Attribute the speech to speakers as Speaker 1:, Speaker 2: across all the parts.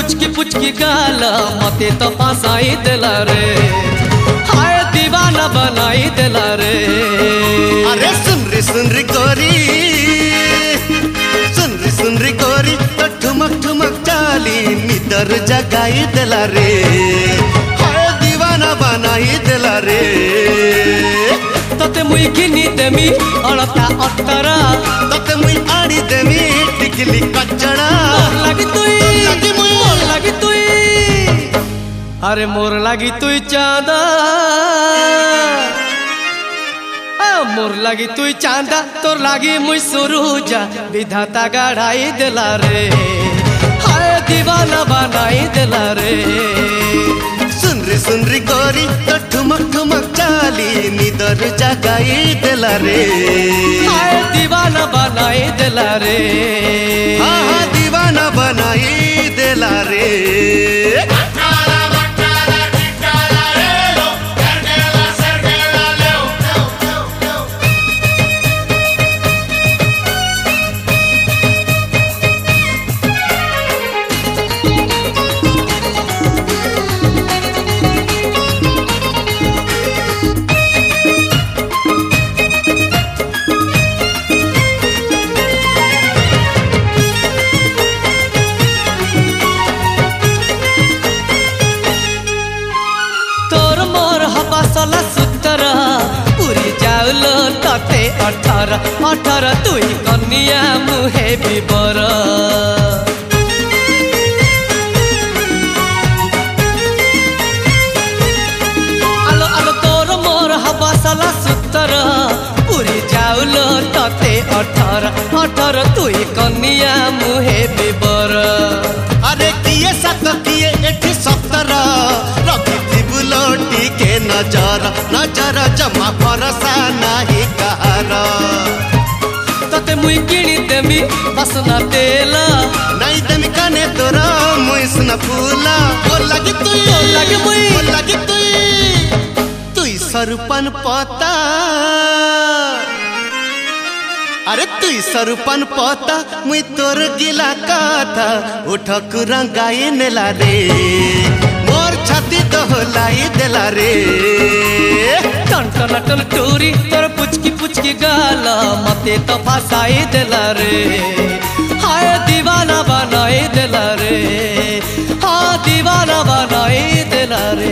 Speaker 1: पुचकी गाल मते तो फसाई देला रे, हाय दीवाना बनाई देला रे।
Speaker 2: अरे सुन रे गोरी, सुन रे गोरी तो ठुमक चाली निदर जगाई देला रे, हाय दीवाना बनाई देला रे।
Speaker 1: तते मुई घिनी देमी अलता अतरा,
Speaker 2: तते मुई आड़ी देमी टिकली कचड़ा।
Speaker 1: लागी तुई मोर लागी तुई, अरे मोर लागी तुई चांदा, मोर लागी तुई चांदा, तोर लागी मुई सुरूजा, विधाता गढ़ाई देला रे, हाय दीवाना बनाई देला रे।
Speaker 2: सुन रे गोरी तो ठुमक चाली निदर जगाई देला रे,
Speaker 1: हाय दीवाना बनाई देला रे।
Speaker 2: हाँ दीवाना बनाई देला रे।
Speaker 1: सला सुतरा पूरी जाउलो तते 18 तुई कन्या मुहे बिबर। आलो तोर मोर हवा सला सुतरा पूरी जाउलो तते 18 तुई कन्या मुहे बिबर।
Speaker 2: अरे किए सत किए 17 रखी बुलोटी के नजर जमा भरसा नहीं कहर।
Speaker 1: तते मुई किणी देमी बसना तेला,
Speaker 2: नहीं देमी कने तोरा मुइसना फूला। बोल लगी तुई सरुपन पता, अरे तुई सरुपन पता मुई तोर गिला कथा उठक रंगाई नेला रे, मोर छाती तो लाई देला रे।
Speaker 1: टन टूरी तोर पुचकी गाला मते तो फसाई देला रे, हाय दीवाना बनाई देला रे, हाँ दीवाना बनाई देला रे।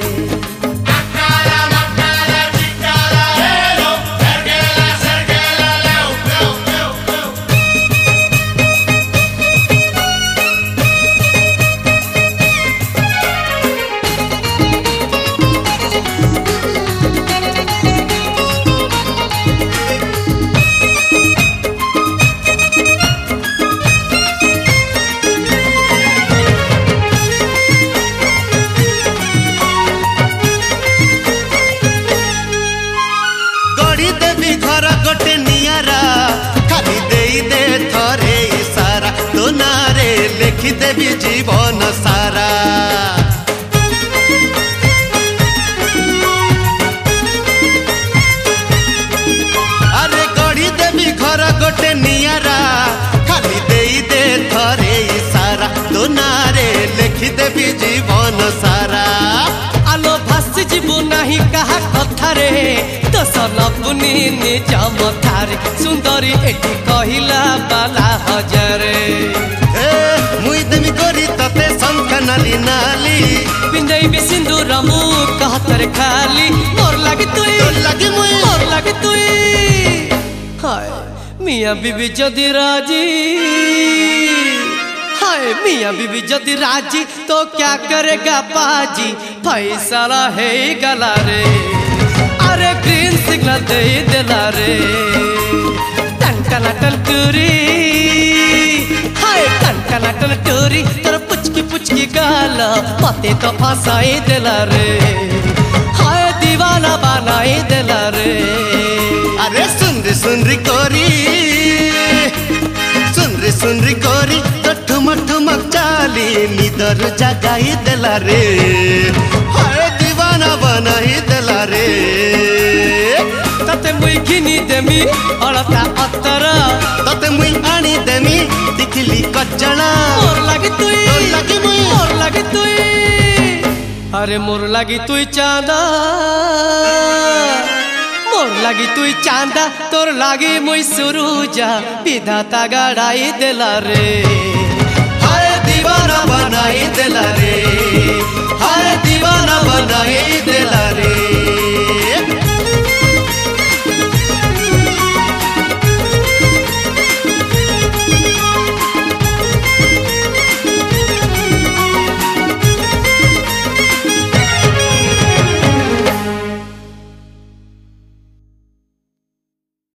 Speaker 2: घर गोटे नियारा खाली दे थरे इशारा, तो नारे लिखी देवी जीवन सारा। अरे गढ़ी देवी घर गोटे नियारा खाली दे थरे इशारा, तो नारे लिखी देवी जीवन सारा।
Speaker 1: आलो भासी जीवु नहीं कहा कथा रे, तो सलपुनी निज मथारे, सुंदरी एठी कहिला बाला हजारे।
Speaker 2: मुई देमी गोरी तते शंख नाली नाली,
Speaker 1: पिंदई भी सिंदूर मुख हाथरे खाली। मोर लागी तुई मोर लागी तुई, हाय मियां बीबी जदि राजी, हाय मियां बीबी जदि राजी तो क्या करेगा पाजी, फैसला है गला रे, अरे ग्रीन सिग्नल दे देला रे। टन टूरी, हाय टन टूरी तोर पुचकी गाल मते तो फसाई देला रे, हाय दीवाना बनाई देला रे।
Speaker 2: अरे सुन रे गोरी, सुन रे गोरी तो ठुमक चाली निदर जगाई देला रे, हाय दीवाना बनाई देला रे।
Speaker 1: तते मुई घिनी देमी अलता अतरा,
Speaker 2: तते मुई आनी देमी टिकली कचड़ा।
Speaker 1: मोर लागी तुई আরে মোর লাগি তুই চাঁদা, মোর লাগি তুই চাঁদা, তোর লাগি মুই সুরুজা, বিধাতা গাড়াই দেলা রে।